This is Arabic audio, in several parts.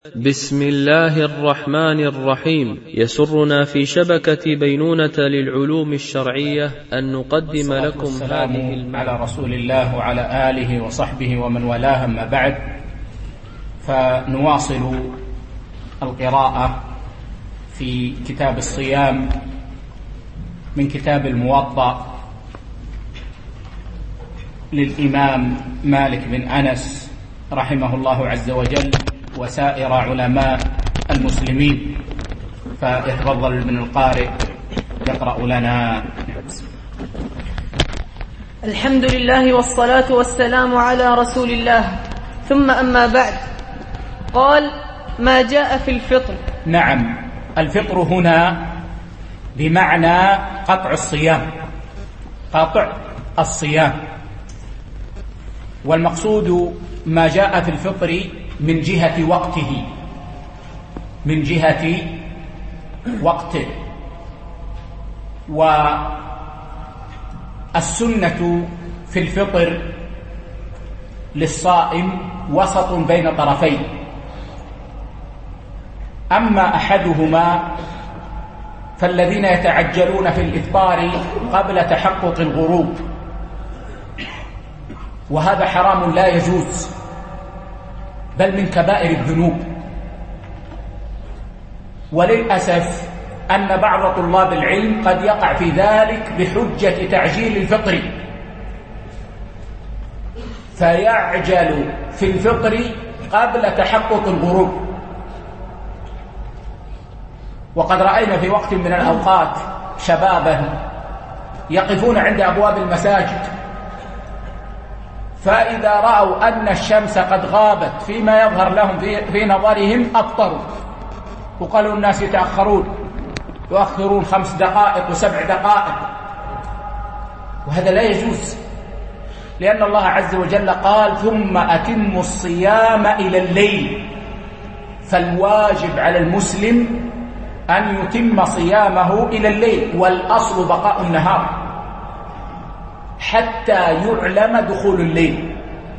بسم الله الرحمن الرحيم. يسرنا في شبكة بينونة للعلوم الشرعية أن نقدم لكم هذه على رسول الله وعلى آله وصحبه ومن والاه، أما بعد، فنواصل القراءة في كتاب الصيام من كتاب الموطأ للإمام مالك بن أنس رحمه الله عز وجل وسائر علماء المسلمين. فيتفضل ابن القارئ يقرأ لنا. الحمد لله والصلاة والسلام على رسول الله، ثم أما بعد. قال: ما جاء في الفطر. نعم، الفطر هنا بمعنى قطع الصيام، قطع الصيام، والمقصود ما جاء في الفطر من جهة وقته، من جهة وقته. والسنة في الفطر للصائم وسط بين طرفين، أما أحدهما فالذين يتعجلون في الإفطار قبل تحقق الغروب، وهذا حرام لا يجوز، بل من كبائر الذنوب. وللأسف أن بعض طلاب العلم قد يقع في ذلك بحجة تعجيل الفطر، فيعجل في الفطر قبل تحقق الغروب. وقد رأينا في وقت من الأوقات شبابا يقفون عند أبواب المساجد، فإذا رأوا أن الشمس قد غابت فيما يظهر لهم في نظرهم أفطروا، وقالوا الناس يؤخرون 5 دقائق و7 دقائق، وهذا لا يجوز، لأن الله عز وجل قال: ثم أتموا الصيام إلى الليل. فالواجب على المسلم أن يتم صيامه إلى الليل، والأصل بقاء النهار حتى يعلم دخول الليل.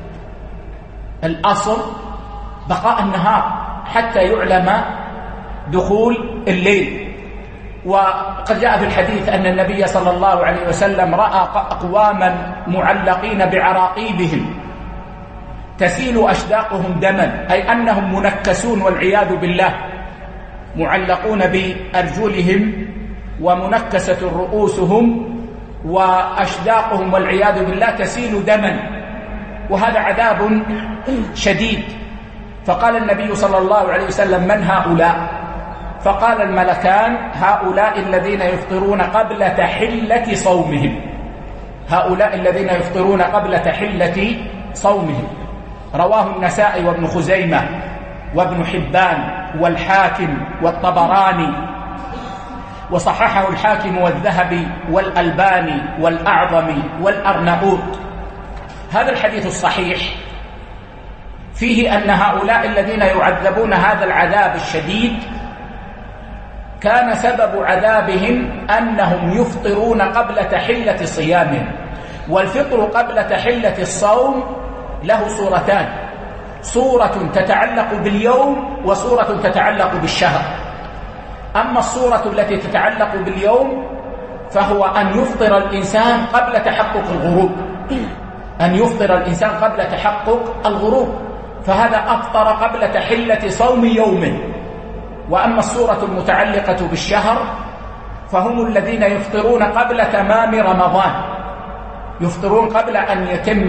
الأصل بقاء النهار حتى يعلم دخول الليل. وقد جاء في الحديث أن النبي صلى الله عليه وسلم رأى أقواما معلقين بعراقيبهم تسيل أشداقهم دما، أي أنهم منكسون والعياذ بالله، معلقون بأرجلهم ومنكسة رؤوسهم وأشداقهم والعياذ بالله تسيل دما، وهذا عذاب شديد. فقال النبي صلى الله عليه وسلم: من هؤلاء؟ فقال الملكان: هؤلاء الذين يفطرون قبل تحلة صومهم، هؤلاء الذين يفطرون قبل تحلة صومهم. رواه النسائي وابن خزيمة وابن حبان والحاكم والطبراني، وصححه الحاكم والذهبي والألباني والأعظمي والأرناؤوط. هذا الحديث الصحيح فيه أن هؤلاء الذين يعذبون هذا العذاب الشديد كان سبب عذابهم أنهم يفطرون قبل تحلة صيامهم. والفطر قبل تحلة الصوم له صورتان: صورة تتعلق باليوم وصورة تتعلق بالشهر. أما الصورة التي تتعلق باليوم فهو أن يفطر الإنسان قبل تحقق الغروب، أن يفطر الإنسان قبل تحقق الغروب، فهذا أفطر قبل تحلة صوم يوم. وأما الصورة المتعلقة بالشهر فهم الذين يفطرون قبل تمام رمضان، يفطرون قبل أن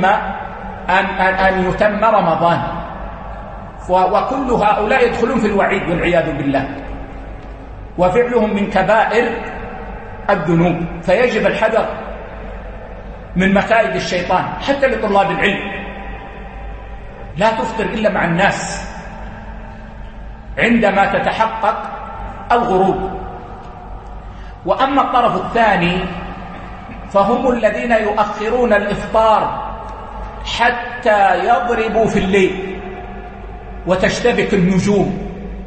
يتم رمضان. وكل هؤلاء يدخلون في الوعيد والعياذ بالله، وفعلهم من كبائر الذنوب. فيجب الحذر من مكائد الشيطان حتى لطلاب العلم. لا تفطر إلا مع الناس عندما تتحقق الغروب. وأما الطرف الثاني فهم الذين يؤخرون الإفطار حتى يضربوا في الليل وتشتبك النجوم،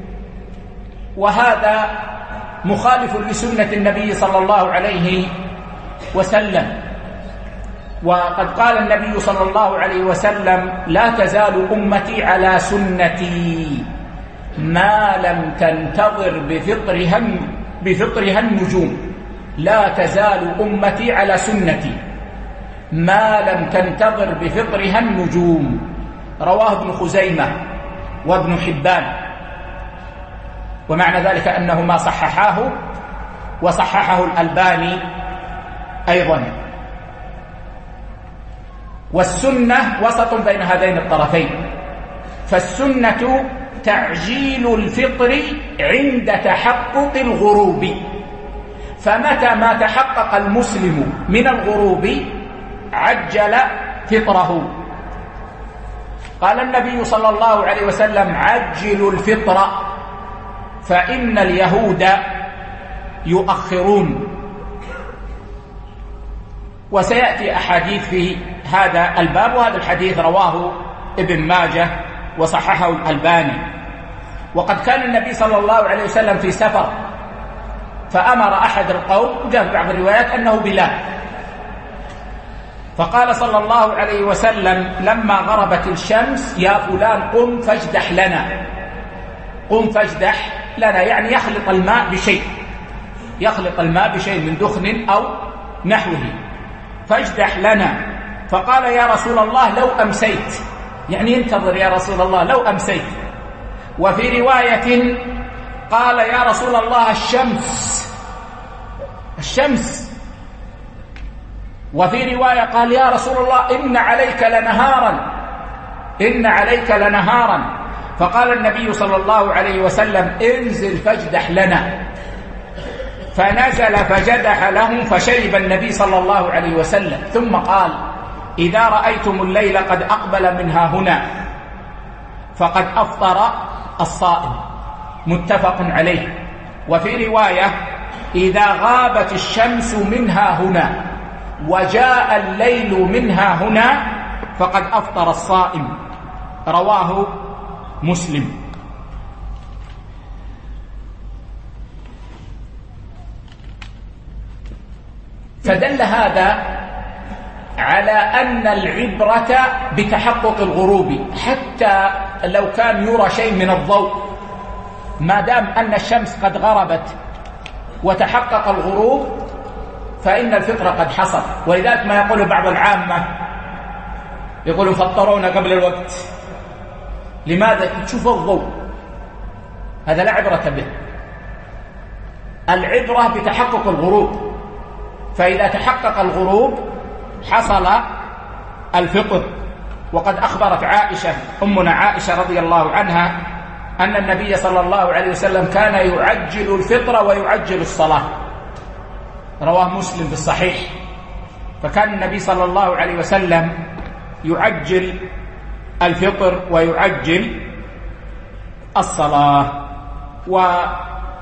وهذا مخالف لسنة النبي صلى الله عليه وسلم. وقد قال النبي صلى الله عليه وسلم: لا تزال أمتي على سنتي ما لم تنتظر بفطرها النجوم، لا تزال أمتي على سنتي ما لم تنتظر بفطرها النجوم. رواه ابن خزيمة وابن حبان، ومعنى ذلك أنهما صححاه وصححه الألباني أيضا. والسنة وسط بين هذين الطرفين، فالسنة تعجيل الفطر عند تحقق الغروب، فمتى ما تحقق المسلم من الغروب عجل فطره. قال النبي صلى الله عليه وسلم: عجلوا الفطر فإن اليهود يؤخرون. وسيأتي أحاديث في هذا الباب، وهذا الحديث رواه ابن ماجه وصححه الألباني. وقد كان النبي صلى الله عليه وسلم في سفر، فأمر أحد القوم، جاء في بعض الروايات أنه بلال، فقال صلى الله عليه وسلم لما غربت الشمس: يا فلان قم فاجدح لنا. قم فاجدح لنا يعني يخلط الماء بشيء من دخن أو نحوه، فاجدح لنا. فقال: يا رسول الله لو أمسيت، يعني ينتظر يا رسول الله لو أمسيت. وفي رواية قال: يا رسول الله الشمس. وفي رواية قال: يا رسول الله إن عليك لنهارا. فقال النبي صلى الله عليه وسلم: انزل فاجدح لنا. فنزل فجدح لهم، فشرب النبي صلى الله عليه وسلم، ثم قال: إذا رأيتم الليل قد أقبل منها هنا فقد أفطر الصائم. متفق عليه. وفي رواية: إذا غابت الشمس منها هنا وجاء الليل منها هنا فقد أفطر الصائم. رواه مسلم. فدل هذا على أن العبرة بتحقق الغروب، حتى لو كان يرى شيء من الضوء، ما دام أن الشمس قد غربت وتحقق الغروب فإن الفطر قد حصل. ولذلك ما يقول بعض العامة، يقولوا فطرونا قبل الوقت. لماذا؟ تشوف الضوء، هذا لا عبرة به. العبرة بتحقق الغروب، فإذا تحقق الغروب حصل الفطر. وقد أخبرت عائشة أمنا عائشة رضي الله عنها أن النبي صلى الله عليه وسلم كان يعجل الفطر ويعجل الصلاة، رواه مسلم في الصحيح. فكان النبي صلى الله عليه وسلم يعجل الفطر ويعجل الصلاة. وقال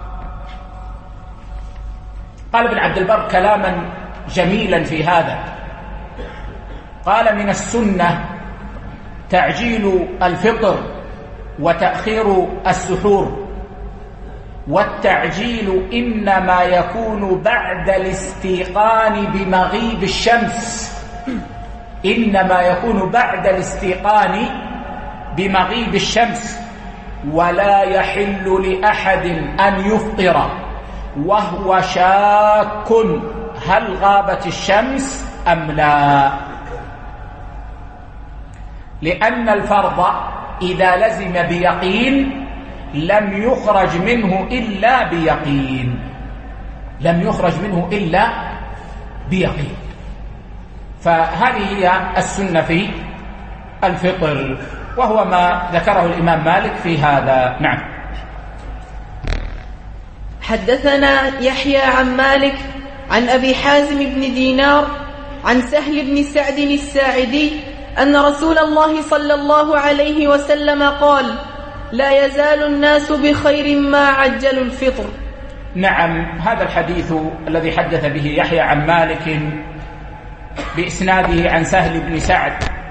ابن عبد البر كلاما جميلا في هذا، قال: من السنة تعجيل الفطر وتأخير السحور، والتعجيل إنما يكون بعد الاستيقان بمغيب الشمس، إنما يكون بعد الاستيقان بمغيب الشمس، ولا يحل لأحد أن يفطر وهو شاك هل غابت الشمس أم لا، لأن الفرض إذا لزم بيقين لم يخرج منه إلا بيقين، لم يخرج منه إلا بيقين. فهذه هي السنة في الفطر، وهو ما ذكره الإمام مالك في هذا. نعم. حدثنا يحيى عن مالك عن أبي حازم بن دينار عن سهل بن سعد الساعدي أن رسول الله صلى الله عليه وسلم قال: لا يزال الناس بخير ما عجلوا الفطر. نعم، هذا الحديث الذي حدث به يحيى عن مالك بإسناده عن سهل بن سعد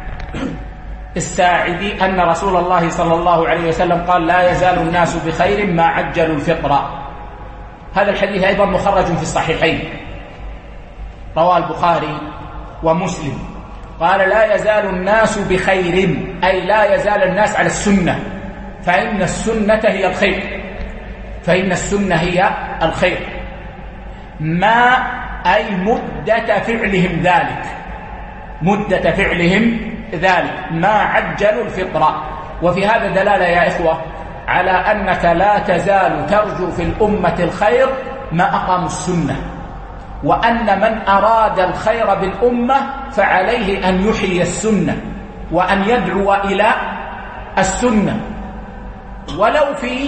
الساعدي أن رسول الله صلى الله عليه وسلم قال: لا يزال الناس بخير ما عجلوا الفطر. هذا الحديث أيضا مخرج في الصحيحين، رواه البخاري ومسلم. قال: لا يزال الناس بخير، أي لا يزال الناس على السنة، فإن السنة هي الخير، فإن السنة هي الخير، ما أي مدة فعلهم ذلك، مدة فعلهم ذلك ما عجلوا الفطرة. وفي هذا دلالة يا إخوة على أنك لا تزال ترجو في الأمة الخير ما أقاموا السنة، وأن من أراد الخير بالأمة فعليه أن يحيي السنة وأن يدعو إلى السنة، ولو في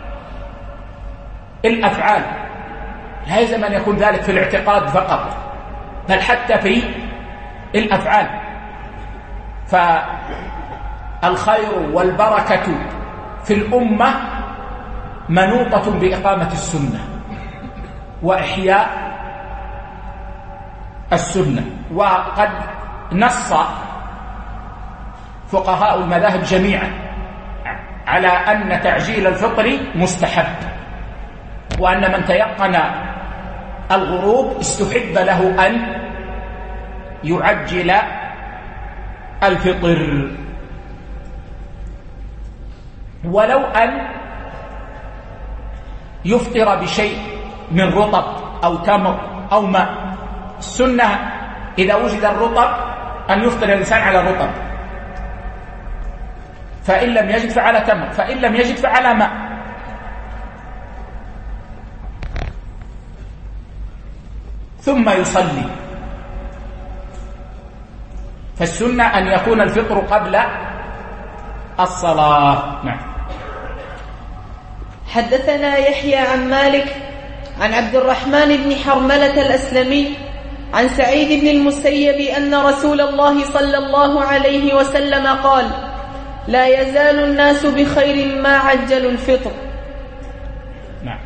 الأفعال، لا يلزم أن يكون ذلك في الاعتقاد فقط، بل حتى في الأفعال. فالخير والبركة في الأمة منوطة بإقامة السنة وإحياء السنة. وقد نص فقهاء المذاهب جميعا على أن تعجيل الفطر مستحب، وأن من تيقن الغروب استحب له أن يعجل الفطر، ولو أن يفطر بشيء من رطب أو تمر أو ماء. السنة إذا وجد الرطب أن يفطر الإنسان على الرطب، فإن لم يجد فعلى تمر، فإن لم يجد فعلى ماء. ثم يصلي. فالسنة أن يكون الفطر قبل الصلاة. نعم. حدثنا يحيى عن مالك عن عبد الرحمن بن حرملة الأسلمي عن سعيد بن المسيب أن رسول الله صلى الله عليه وسلم قال: لا يزال الناس بخير ما عجلوا الفطر. نعم.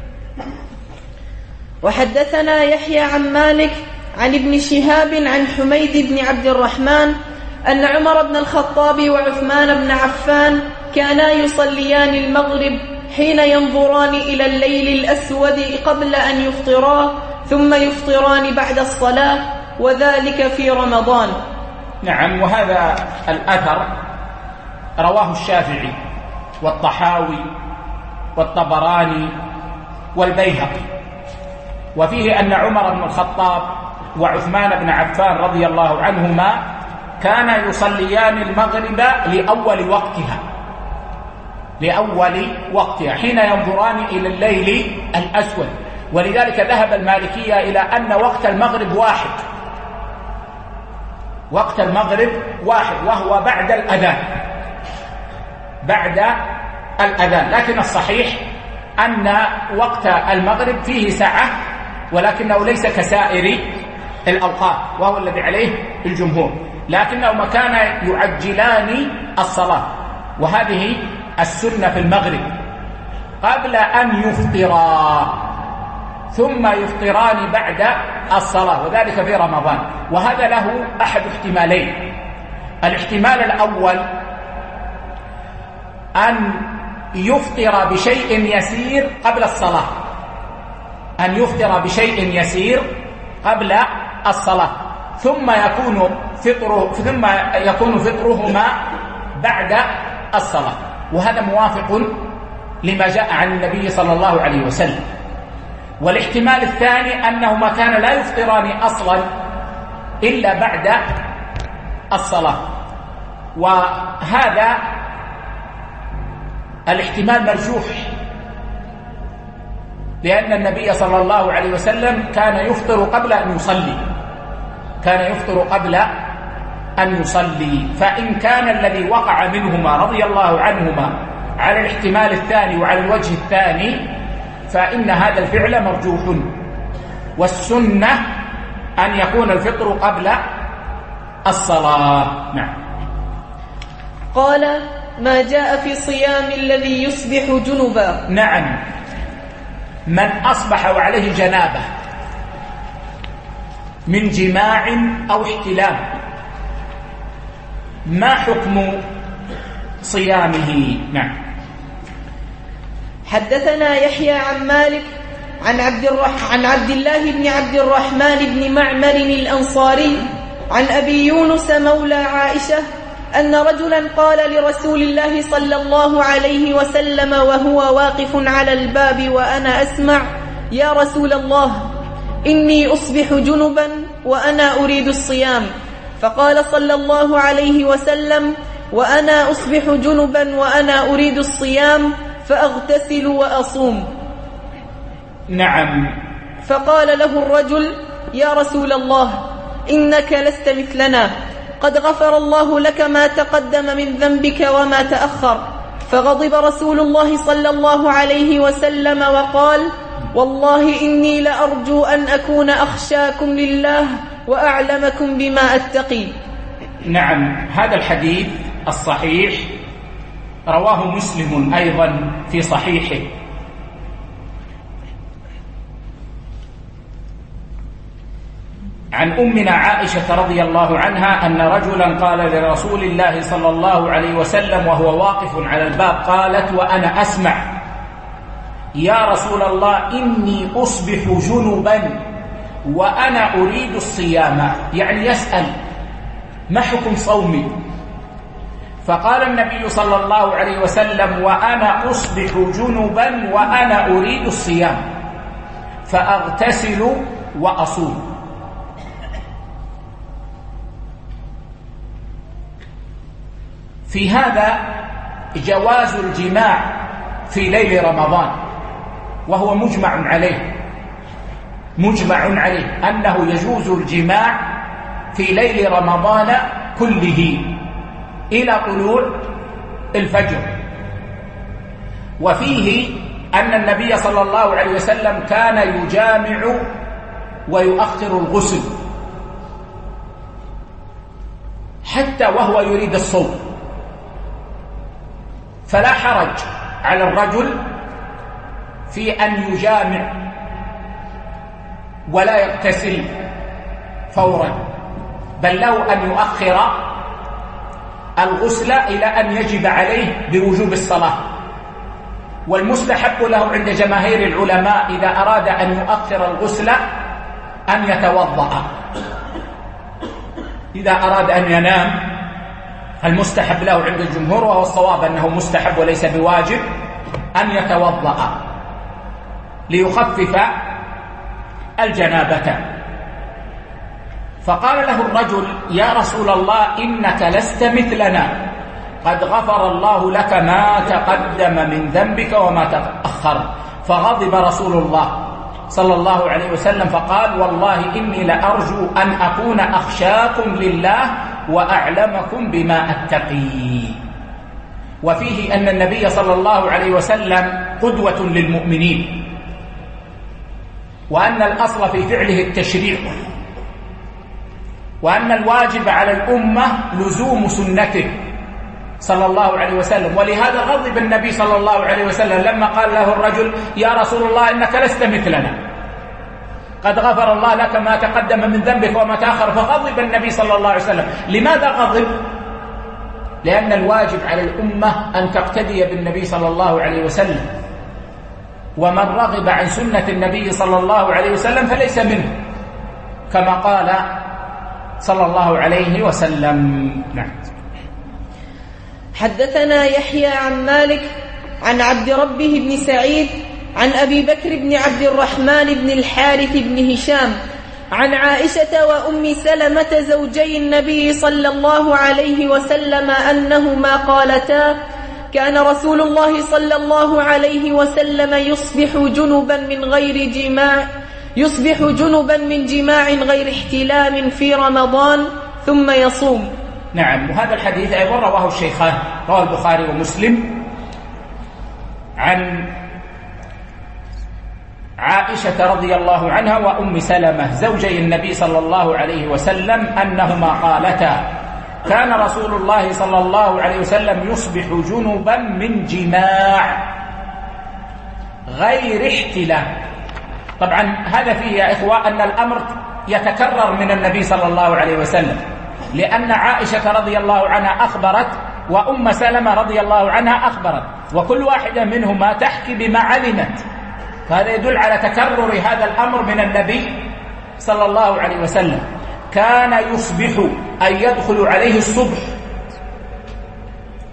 وحدثنا يحيى عن مالك عن ابن شهاب عن حميد بن عبد الرحمن أن عمر بن الخطاب وعثمان بن عفان كانا يصليان المغرب حين ينظران إلى الليل الأسود قبل أن يفطرا، ثم يفطران بعد الصلاة، وذلك في رمضان. نعم. وهذا الأثر رواه الشافعي والطحاوي والطبراني والبيهقي، وفيه أن عمر بن الخطاب وعثمان بن عفان رضي الله عنهما كانا يصليان المغرب لأول وقتها حين ينظران إلى الليل الأسود. ولذلك ذهب المالكية إلى أن وقت المغرب واحد، وقت المغرب واحد، وهو بعد الأذان. لكن الصحيح أن وقت المغرب فيه ساعة، ولكنه ليس كسائر الأوقات، وهو الذي عليه الجمهور، لكنهما كان يعجلان الصلاة، وهذه السنة في المغرب قبل أن يفطرا، ثم يفطران بعد الصلاة، وذلك في رمضان. وهذا له أحد احتمالين. الاحتمال الأول أن يفطر بشيء يسير قبل الصلاة، أن يفطر بشيء يسير قبل الصلاة، ثم يكون فطرهما بعد الصلاة، وهذا موافق لما جاء عن النبي صلى الله عليه وسلم. والاحتمال الثاني أنهما كان لا يفطران أصلا إلا بعد الصلاة، وهذا الاحتمال مرجوح، لأن النبي صلى الله عليه وسلم كان يفطر قبل أن يصلي، فإن كان الذي وقع منهما رضي الله عنهما على الاحتمال الثاني وعلى الوجه الثاني فإن هذا الفعل مرجوح، والسنة أن يكون الفطر قبل الصلاة. نعم. قال: ما جاء في صيام الذي يصبح جنبا. نعم. من أصبح وعليه جنابة من جماع أو احتلام، ما حكم صيامه؟ نعم. حدثنا يحيى عن مالك عن عبد الله بن عبد الرحمن بن معمر الأنصاري عن أبي يونس مولى عائشة أن رجلا قال لرسول الله صلى الله عليه وسلم وهو واقف على الباب وأنا أسمع: يا رسول الله، إني أصبح جنبا وأنا أريد الصيام. فقال صلى الله عليه وسلم: وأنا أصبح جنبا وأنا أريد الصيام فأغتسل وأصوم. نعم. فقال له الرجل: يا رسول الله، إنك لست مثلنا، قد غفر الله لك ما تقدم من ذنبك وما تأخر. فغضب رسول الله صلى الله عليه وسلم وقال: والله إني لأرجو أن أكون أخشاكم لله وأعلمكم بما أتقي. نعم، هذا الحديث الصحيح رواه مسلم أيضا في صحيحه عن أمنا عائشة رضي الله عنها أن رجلا قال لرسول الله صلى الله عليه وسلم وهو واقف على الباب، قالت وأنا أسمع: يا رسول الله، إني أصبح جنبا وأنا أريد الصيام، يعني يسأل ما حكم صومي؟ فقال النبي صلى الله عليه وسلم: وأنا أصبح جنبا وأنا أريد الصيام فأغتسل وأصوم. في هذا جواز الجماع في ليل رمضان، وهو مجمع عليه أنه يجوز الجماع في ليل رمضان كله إلى طلوع الفجر. وفيه أن النبي صلى الله عليه وسلم كان يجامع ويؤخر الغسل حتى وهو يريد الصوم، فلا حرج على الرجل في أن يجامع ولا يغتسل فورا، بل له أن يؤخر الغسل إلى أن يجب عليه بوجوب الصلاة. والمستحب له عند جماهير العلماء إذا أراد أن يؤخر الغسل أن يتوضأ. إذا أراد أن ينام المستحب له عند الجمهور، وهو الصواب أنه مستحب وليس بواجب، أن يتوضأ ليخفف الجنابة. فقال له الرجل: يا رسول الله، إنك لست مثلنا، قد غفر الله لك ما تقدم من ذنبك وما تأخر. فغضب رسول الله صلى الله عليه وسلم فقال: والله إني لأرجو أن أكون أخشاكم لله وأعلمكم بما أتقي. وفيه أن النبي صلى الله عليه وسلم قدوة للمؤمنين، وأن الأصل في فعله التشريع، وأن الواجب على الأمة لزوم سنته صلى الله عليه وسلم. ولهذا غضب النبي صلى الله عليه وسلم لما قال له الرجل: يا رسول الله، إنك لست مثلنا، قد غفر الله لك ما تقدم من ذنبك وما تأخر. فغضب النبي صلى الله عليه وسلم. لماذا غضب؟ لأن الواجب على الأمة أن تقتدي بالنبي صلى الله عليه وسلم، ومن رغب عن سنة النبي صلى الله عليه وسلم فليس منه، كما قال صلى الله عليه وسلم. نعم. حدثنا يحيى عن مالك عن عبد ربه بن سعيد عن أبي بكر بن عبد الرحمن بن الحارث بن هشام عن عائشة وأم سلمة زوجي النبي صلى الله عليه وسلم أنهما قالتا: كان رسول الله صلى الله عليه وسلم يصبح جنبا من جماع غير احتلام في رمضان ثم يصوم. نعم. وهذا الحديث أيضا رواه الشيخان، رواه البخاري ومسلم، عن عائشة رضي الله عنها وأم سلمة زوجي النبي صلى الله عليه وسلم أنهما قالتا: كان رسول الله صلى الله عليه وسلم يصبح جنبا من جماع غير احتلام. طبعا هذا فيه يا إخوة أن الأمر يتكرر من النبي صلى الله عليه وسلم، لأن عائشة رضي الله عنها أخبرت وأم سلمة رضي الله عنها أخبرت، وكل واحدة منهما تحكي بما علمت، فهذا يدل على تكرر هذا الأمر من النبي صلى الله عليه وسلم. كان يصبح أي يدخل عليه الصبح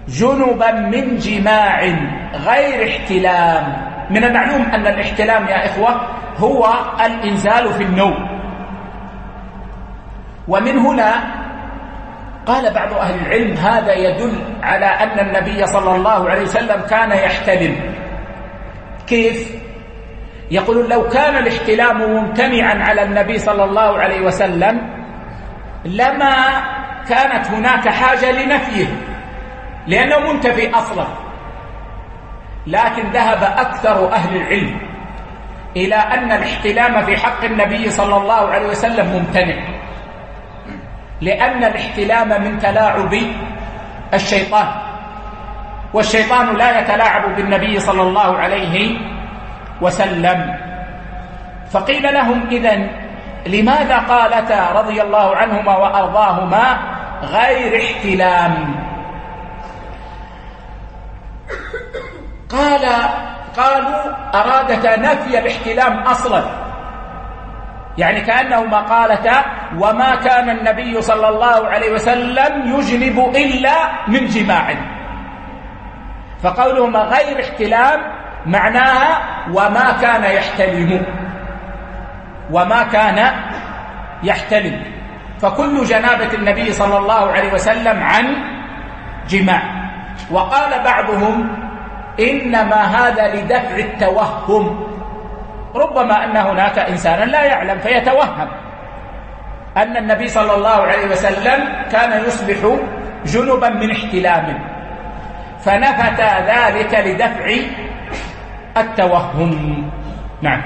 جنبا من جماع غير احتلام. من المعلوم أن الاحتلام يا إخوة هو الإنزال في النوم، ومن هنا قال بعض أهل العلم هذا يدل على أن النبي صلى الله عليه وسلم كان يحتلم. كيف؟ يقولون لو كان الاحتلام ممتنعا على النبي صلى الله عليه وسلم لما كانت هناك حاجة لنفيه لأنه منتفي أصلا، لكن ذهب أكثر أهل العلم إلى أن الاحتلام في حق النبي صلى الله عليه وسلم ممتنع، لأن الاحتلام من تلاعب الشيطان، والشيطان لا يتلاعب بالنبي صلى الله عليه وسلم. فقيل لهم إذن لماذا قالتا رضي الله عنهما وأرضاهما غير احتلام؟ قالوا أرادتا نفي الاحتلام أصلا، يعني كأنهما قالتا وما كان النبي صلى الله عليه وسلم يجنب إلا من جماع، فقولهما غير احتلام معناها وما كان يحتلم، وما كان يحتلم، فكل جنابة النبي صلى الله عليه وسلم عن جماع. وقال بعضهم إنما هذا لدفع التوهم، ربما أن هناك إنسانا لا يعلم فيتوهم أن النبي صلى الله عليه وسلم كان يصبح جنبا من احتلام، فنفت ذلك لدفع التوهم. نعم.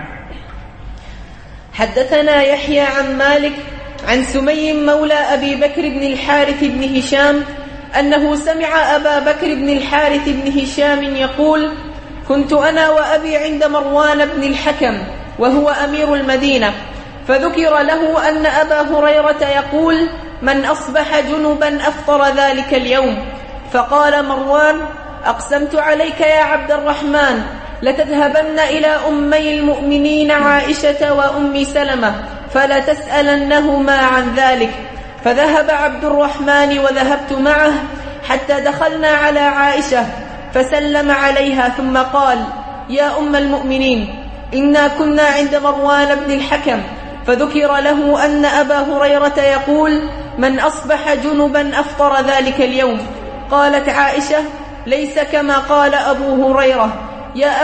حدثنا يحيى عن مالك عن سمي مولى أبي بكر بن الحارث بن هشام أنه سمع أبا بكر بن الحارث بن هشام يقول: كنت أنا وأبي عند مروان بن الحكم وهو أمير المدينة، فذكر له أن أبا هريرة يقول: من أصبح جنبا أفطر ذلك اليوم. فقال مروان: أقسمت عليك يا عبد الرحمن لتذهبن إلى أمي المؤمنين عائشة وأم سلمة فلا تسألنهما عن ذلك. فذهب عبد الرحمن وذهبت معه حتى دخلنا على عائشة فسلم عليها ثم قال: يا أم المؤمنين، إنا كنا عند مروان بن الحكم فذكر له أن أبا هريرة يقول: من أصبح جنبا أفطر ذلك اليوم. قالت عائشة: ليس كما قال أبو هريرة. يا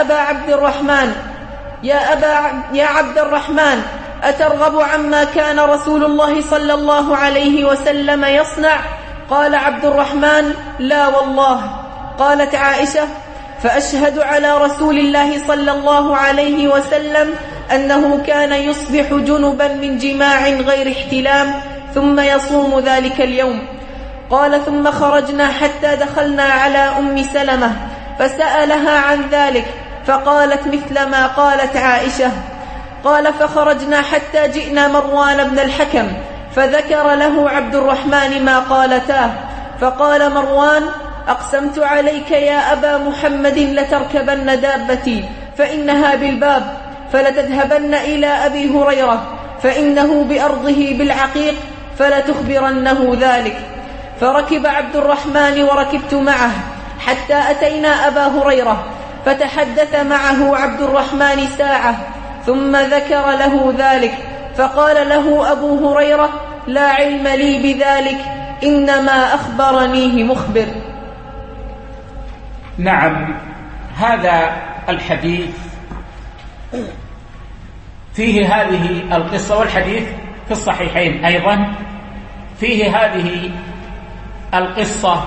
عبد الرحمن أترغب عما كان رسول الله صلى الله عليه وسلم يصنع؟ قال عبد الرحمن: لا والله. قالت عائشة: فأشهد على رسول الله صلى الله عليه وسلم أنه كان يصبح جنبا من جماع غير احتلام ثم يصوم ذلك اليوم. قال: ثم خرجنا حتى دخلنا على أم سلمة فسألها عن ذلك فقالت مثل ما قالت عائشة. قال: فخرجنا حتى جئنا مروان بن الحكم فذكر له عبد الرحمن ما قالتاه، فقال مروان: أقسمت عليك يا أبا محمد لتركبن دابتي فإنها بالباب، فلتذهبن إلى أبي هريرة فإنه بأرضه بالعقيق فلتخبرنه ذلك. فركب عبد الرحمن وركبت معه حتى أتينا أبا هريرة فتحدث معه عبد الرحمن ساعة ثم ذكر له ذلك، فقال له أبو هريرة: لا علم لي بذلك، إنما أخبرنيه مخبر. نعم، هذا الحديث فيه هذه القصة، والحديث في الصحيحين أيضا فيه هذه القصة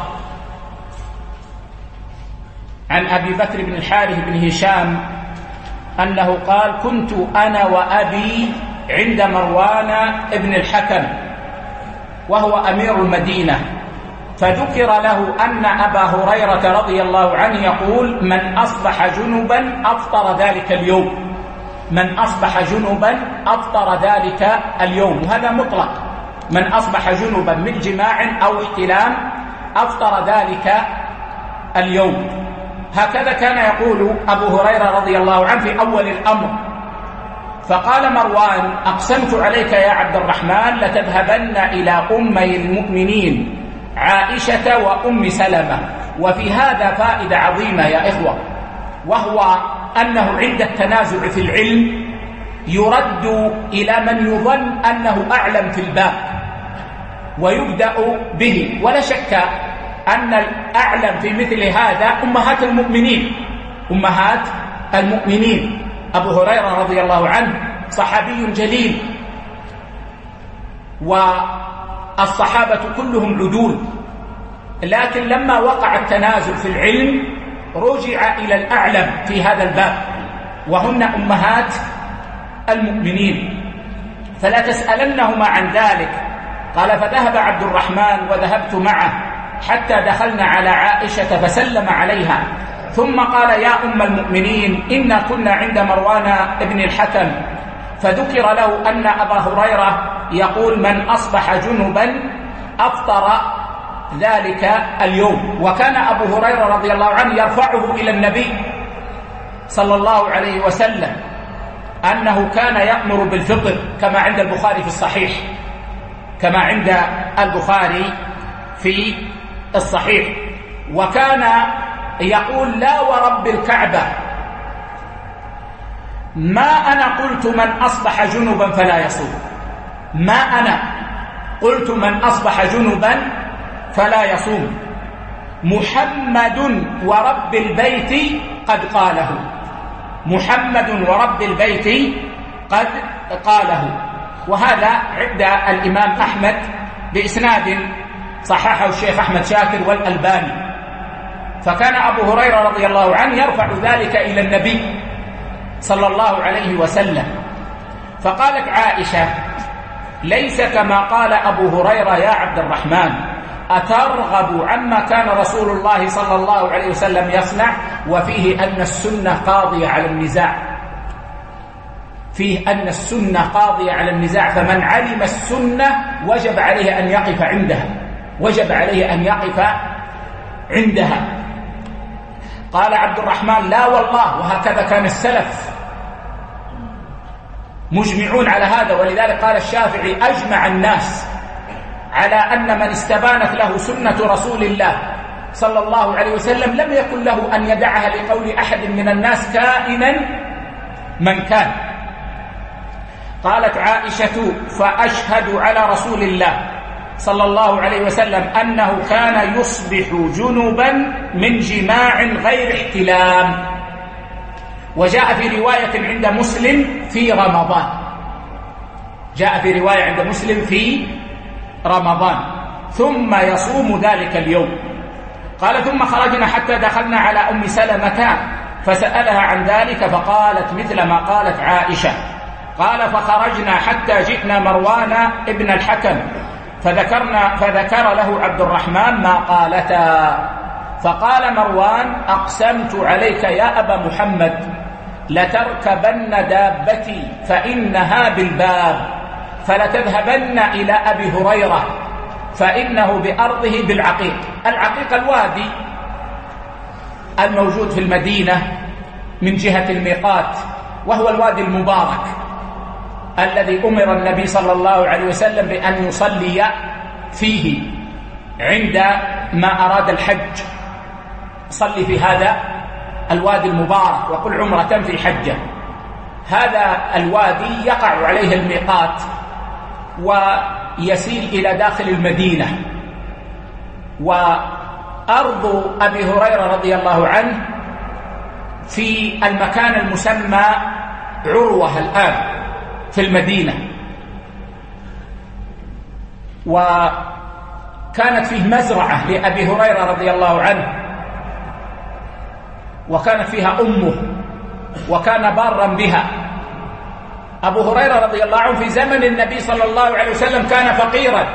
عن أبي بكر بن الحارث بن هشام أنه قال: كنت أنا وأبي عند مروان بن الحكم وهو أمير المدينة، فذكر له أن أبا هريرة رضي الله عنه يقول: من أصبح جنبا أفطر ذلك اليوم، من أصبح جنبا أفطر ذلك اليوم، وهذا مطلق، من أصبح جنبا من جماع أو احتلام أفطر ذلك اليوم. هكذا كان يقول أبو هريرة رضي الله عنه في أول الأمر. فقال مروان: أقسمت عليك يا عبد الرحمن لتذهبن إلى أمي المؤمنين عائشة وأم سلمة وفي هذا فائدة عظيمة يا إخوة، وهو أنه عند التنازع في العلم يرد إلى من يظن أنه أعلم في الباب ويبدأ به، ولا شك أن الأعلم في مثل هذا أمهات المؤمنين. أبو هريرة رضي الله عنه صحابي جليل، والصحابة كلهم عدول، لكن لما وقع التنازع في العلم رجع إلى الأعلم في هذا الباب، وهن أمهات المؤمنين، فلا تسألنهما عن ذلك. قال: فذهب عبد الرحمن وذهبت معه حتى دخلنا على عائشة فسلم عليها، ثم قال: يا أم المؤمنين، إنا كنا عند مروان ابن الحكم، فذكر له أن أبا هريرة يقول: من أصبح جنبا أفطر ذلك اليوم. وكان أبو هريرة رضي الله عنه يرفعه إلى النبي صلى الله عليه وسلم أنه كان يأمر بالفطر، كما عند البخاري في الصحيح، وكان يقول: لا ورب الكعبة ما أنا قلت من أصبح جنبا فلا يصوم، ما أنا قلت من أصبح جنبا فلا يصوم، محمد ورب البيت قد قاله، محمد ورب البيت قد قاله. وهذا عند الإمام أحمد بإسناد صححه الشيخ أحمد شاكر والألباني. فكان أبو هريرة رضي الله عنه يرفع ذلك إلى النبي صلى الله عليه وسلم. فقالت عائشة: ليس كما قال أبو هريرة يا عبد الرحمن، أترغب عما كان رسول الله صلى الله عليه وسلم يصنع؟ وفيه أن السنة قاضية على النزاع، فيه أن السنة قاضية على النزاع، فمن علم السنة وجب عليه أن يقف عندها، قال عبد الرحمن: لا والله، وهكذا كان السلف مجمعون على هذا. ولذلك قال الشافعي: أجمع الناس على أن من استبانت له سنة رسول الله صلى الله عليه وسلم لم يكن له أن يدعها لقول أحد من الناس كائنا من كان. قالت عائشة: فأشهد على رسول الله صلى الله عليه وسلم أنه كان يصبح جنبا من جماع غير احتلام. وجاء في رواية عند مسلم في رمضان، في رمضان ثم يصوم ذلك اليوم. قال: ثم خرجنا حتى دخلنا على أم سلمة فسألها عن ذلك فقالت مثل ما قالت عائشة. قال: فخرجنا حتى جئنا مروان ابن الحكم فذكر له عبد الرحمن ما قالتا، فقال مروان: أقسمت عليك يا أبا محمد لتركبن دابتي فإنها بالباب، فلتذهبن إلى أبي هريرة فإنه بأرضه بالعقيق. العقيق الوادي الموجود في المدينة من جهة الميقات، وهو الوادي المبارك الذي أمر النبي صلى الله عليه وسلم بأن يصلي فيه عندما أراد الحج، صلي في هذا الوادي المبارك وقل عمرة في حجة. هذا الوادي يقع عليه الميقات ويسير إلى داخل المدينة. وأرض أبي هريرة رضي الله عنه في المكان المسمى عروة الآن في المدينة، وكانت فيه مزرعة لأبي هريرة رضي الله عنه، وكانت فيها أمه وكان بارا بها. أبو هريرة رضي الله عنه في زمن النبي صلى الله عليه وسلم كان فقيرا،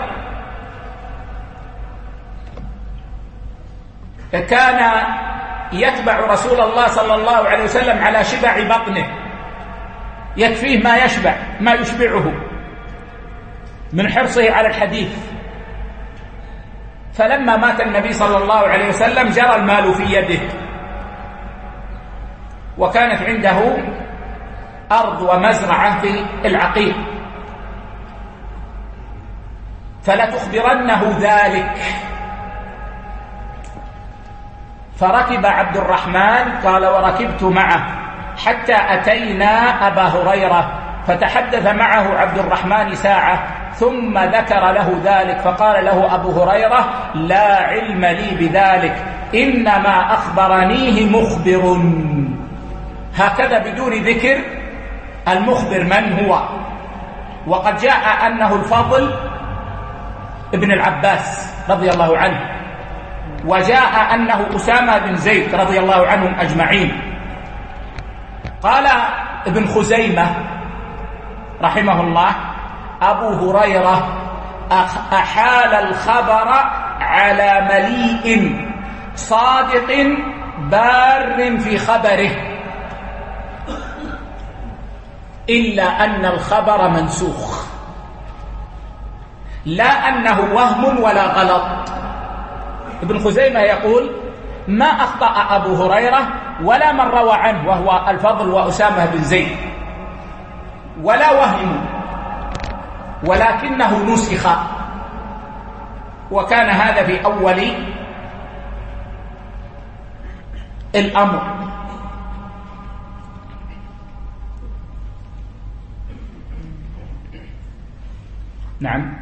كان يتبع رسول الله صلى الله عليه وسلم على شبع بطنه، يكفيه ما يشبعه من حرصه على الحديث. فلما مات النبي صلى الله عليه وسلم جرى المال في يده، وكانت عنده أرض ومزرعة في العقيق، فلا تخبرنه ذلك فركب عبد الرحمن قال وركبت معه حتى أتينا أبا هريرة فتحدث معه عبد الرحمن ساعة ثم ذكر له ذلك فقال له أبو هريرة لا علم لي بذلك إنما أخبرنيه مخبر، هكذا بدون ذكر المخبر من هو. وقد جاء أنه الفضل ابن العباس رضي الله عنه، وجاء أنه أسامة بن زيد رضي الله عنهم أجمعين. قال ابن خزيمة رحمه الله أبو هريرة أحال الخبر على مليء صادق بار في خبره إلا أن الخبر منسوخ، لا أنه وهم ولا غلط. ابن خزيمة يقول ما أخطأ أبو هريرة ولا من روى عنه وهو الفضل وأسامة بن زيد ولا وهم، ولكنه نسخ، وكان هذا في أول الأمر. نعم.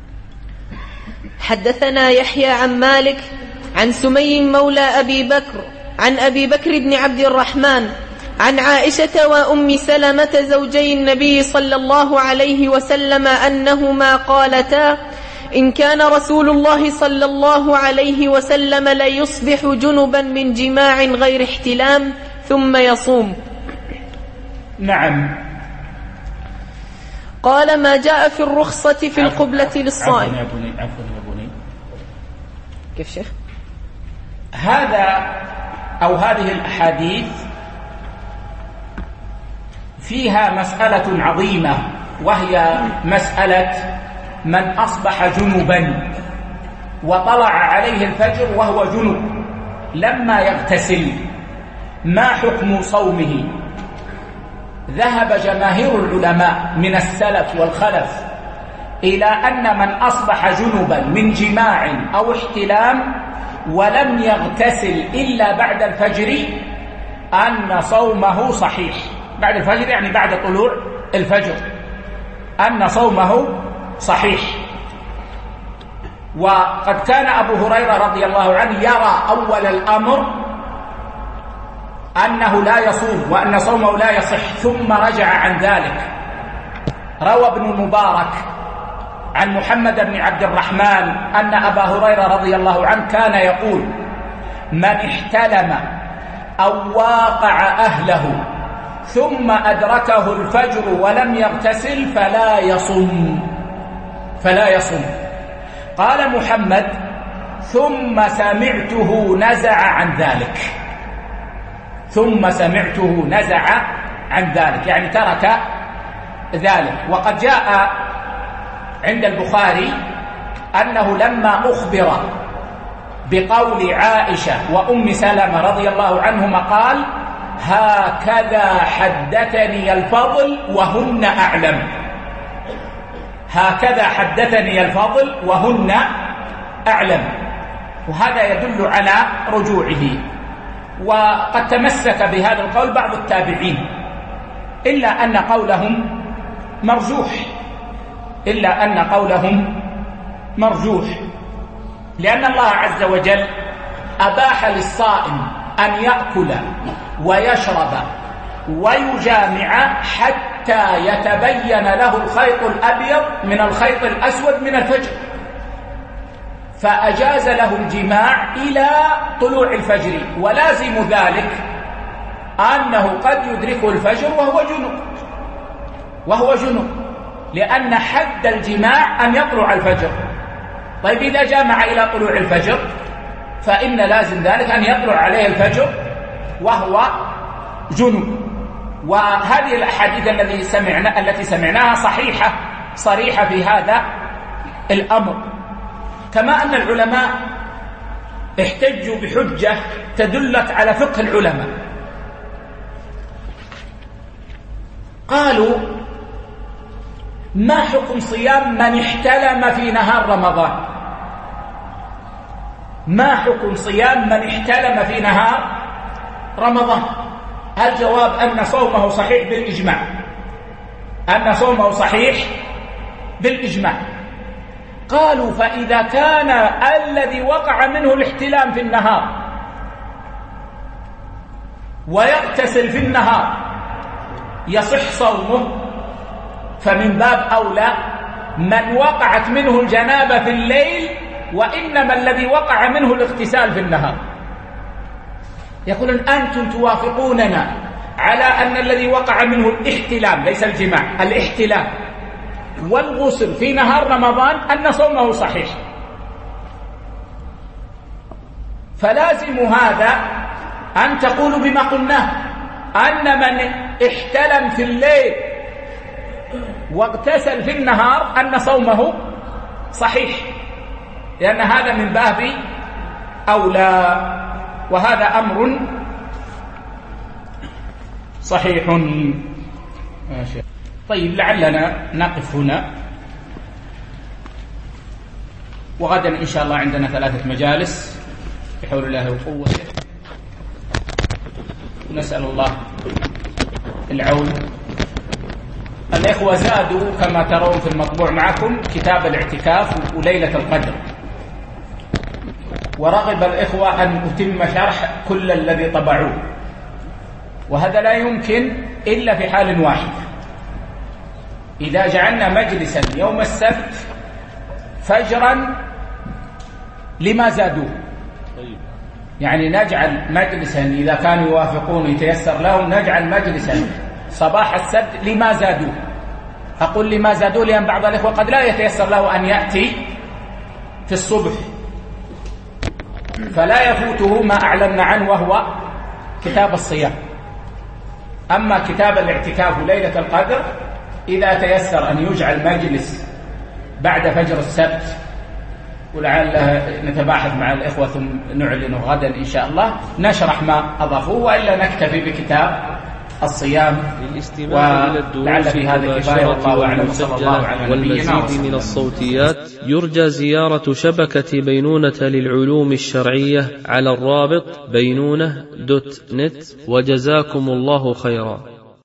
حدثنا يحيى عن مالك عن سمي مولى أبي بكر عن أبي بكر بن عبد الرحمن عن عائشة وأم سلمة زوجي النبي صلى الله عليه وسلم أنهما قالتا إن كان رسول الله صلى الله عليه وسلم ليصبح جنبا من جماع غير احتلام ثم يصوم. نعم. قال ما جاء في الرخصة في القبلة للصائم. عفوا يا بني. كيف شيخ؟ هذا أو هذه الأحاديث فيها مسألة عظيمة، وهي مسألة من أصبح جنبا وطلع عليه الفجر وهو جنب لما يغتسل، ما حكم صومه؟ ذهب جماهير العلماء من السلف والخلف إلى أن من أصبح جنبا من جماع أو احتلام ولم يغتسل إلا بعد الفجر أن صومه صحيح. بعد الفجر يعني بعد طلوع الفجر، أن صومه صحيح. وقد كان أبو هريرة رضي الله عنه يرى أول الأمر أنه لا يصوم وأن صومه لا يصح، ثم رجع عن ذلك. روى ابن المبارك عن محمد بن عبد الرحمن أن أبا هريرة رضي الله عنه كان يقول من احتلم أو واقع أهله ثم أدركه الفجر ولم يغتسل فلا يصم. قال محمد ثم سمعته نزع عن ذلك، يعني ترك ذلك. وقد جاء عند البخاري أنه لما أخبر بقول عائشة وأم سلمة رضي الله عنهما قال هكذا حدثني الفضل وهن أعلم. هكذا حدثني الفضل وهن أعلم، وهذا يدل على رجوعه. وقد تمسك بهذا القول بعض التابعين، إلا أن قولهم مرجوح، لأن الله عز وجل أباح للصائم أن يأكل ويشرب ويجامع حتى يتبين له الخيط الأبيض من الخيط الأسود من الفجر، فأجاز له الجماع إلى طلوع الفجر، ولازم ذلك أنه قد يدركه الفجر وهو جنب، لأن حد الجماع أن يطلع الفجر. طيب إذا جامع إلى طلوع الفجر فإن لازم ذلك أن يطلع عليه الفجر وهو جنب. وهذه الأحاديث التي سمعناها صريحة في هذا الأمر. كما أن العلماء احتجوا بحجة تدلت على فقه العلماء، قالوا ما حكم صيام من احتلم في نهار رمضان؟ ما حكم صيام من احتلم في نهار رمضان؟ الجواب أن صومه صحيح بالإجماع، أن صومه صحيح بالإجماع. قالوا فإذا كان الذي وقع منه الاحتلام في النهار ويغتسل في النهار يصح صومه، فمن باب أولى من وقعت منه الجنابة في الليل وإنما الذي وقع منه الاغتسال في النهار. يقولون أنتم توافقوننا على أن الذي وقع منه الاحتلام ليس الجماع، الاحتلام والغسل في نهار رمضان أن صومه صحيح، فلازم هذا أن تقولوا بما قلناه أن من احتلم في الليل واغتسل في النهار أن صومه صحيح، لأن هذا من باب أولى، وهذا أمر صحيح. طيب لعلنا نقف هنا، وغدا إن شاء الله عندنا 3 مجالس بحول الله وقوته، نسأل الله العون. الإخوة زادوا كما ترون في المطبوع معكم كتاب الاعتكاف وليلة القدر، ورغب الإخوة أن أتم شرح كل الذي طبعوه، وهذا لا يمكن إلا في حال واحد، إذا جعلنا مجلسا يوم السبت فجرا لما زادوه، يعني نجعل مجلسا إذا كانوا يوافقون يتيسر لهم نجعل مجلسا صباح السبت لما زادوه. أقول لما زادوه لأن بعض الإخوة قد لا يتيسر له أن يأتي في الصبح، فلا يفوته ما أعلن عنه وهو كتاب الصيام. أما كتاب الاعتكاف ليلة القدر إذا تيسر أن يجعل مجلس بعد فجر السبت، ولعل نتباحث مع الإخوة ثم نعلن غدا إن شاء الله نشرح ما أضافوه، وإلا نكتفي بكتاب الصيام. ولعل في هذا كفاية، والله أعلم، صلى الله على نبينا. والمزيد من الصوتيات يرجى زيارة شبكة بينونة للعلوم الشرعية على الرابط بينونة.net، وجزاكم الله خيرا.